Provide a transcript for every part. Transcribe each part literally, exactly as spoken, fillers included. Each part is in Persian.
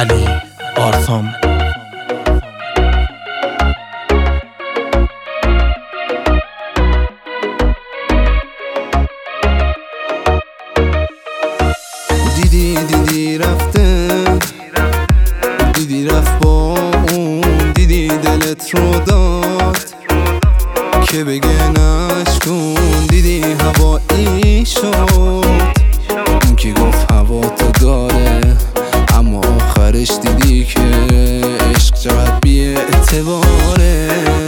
علی آرسام. دیدی دیدی رفته، دیدی رفت با اون، دیدی دلت رو داد که بگه نشکن، دیدی هوایی شد اون که گفت هوا تو داره، اما آخرش دیدی که عشق چقدر بی اعتباره.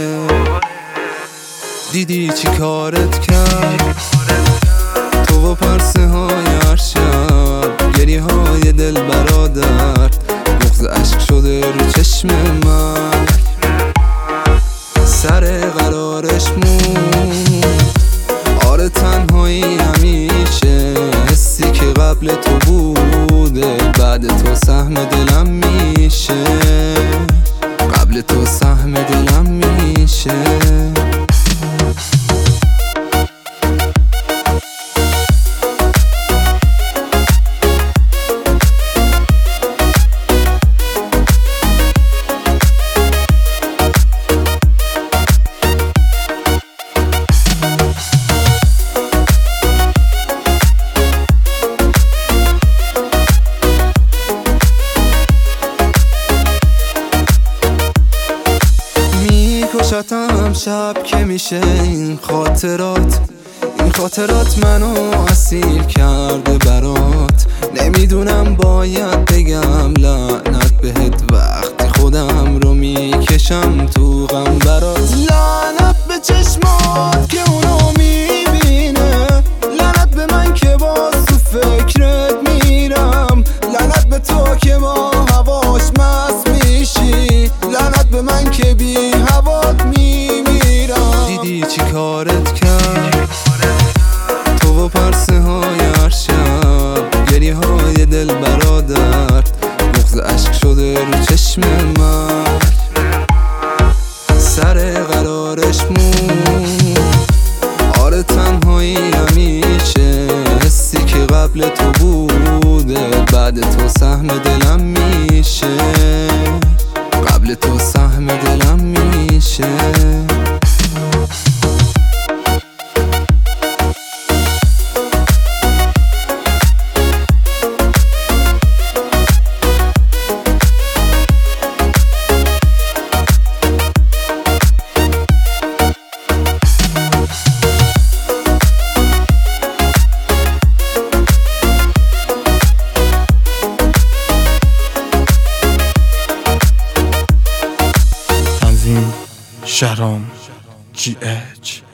دیدی چی کارت کرد تو و پرسه های هر شب، گریه های دل برادرد، بغض عشق شده رو چشم من، سر قرارش موند. آره تنهایی همیشه، حسی که قبل تو بوده بعد تو سهم دلم میشه، قبل تو سهم دلم میشه. کشتم شب که میشه این خاطرات، این خاطرات منو اسیر کرده برات. نمیدونم باید بگم لعنت بهت وقتی خودم رو میکشم تو غم برات. لعنت به چشمات که اونو میبینه، لعنت به من که باز تو فکرت میرم، لعنت به تو که با هواش مست میشی، لعنت به من که بی هوات میمیرم. دیدی چی کارت کرد تو و پرسه های هر شب، گریه های دل برادرد، بغض عشق شده رو چشم من، سر قرارش موند. آره تنهایی همیشه، حسی که قبل تو بوده بعد تو سهم دلم میشه، قبل تو سهم دلم میشه. شهرام جی اچ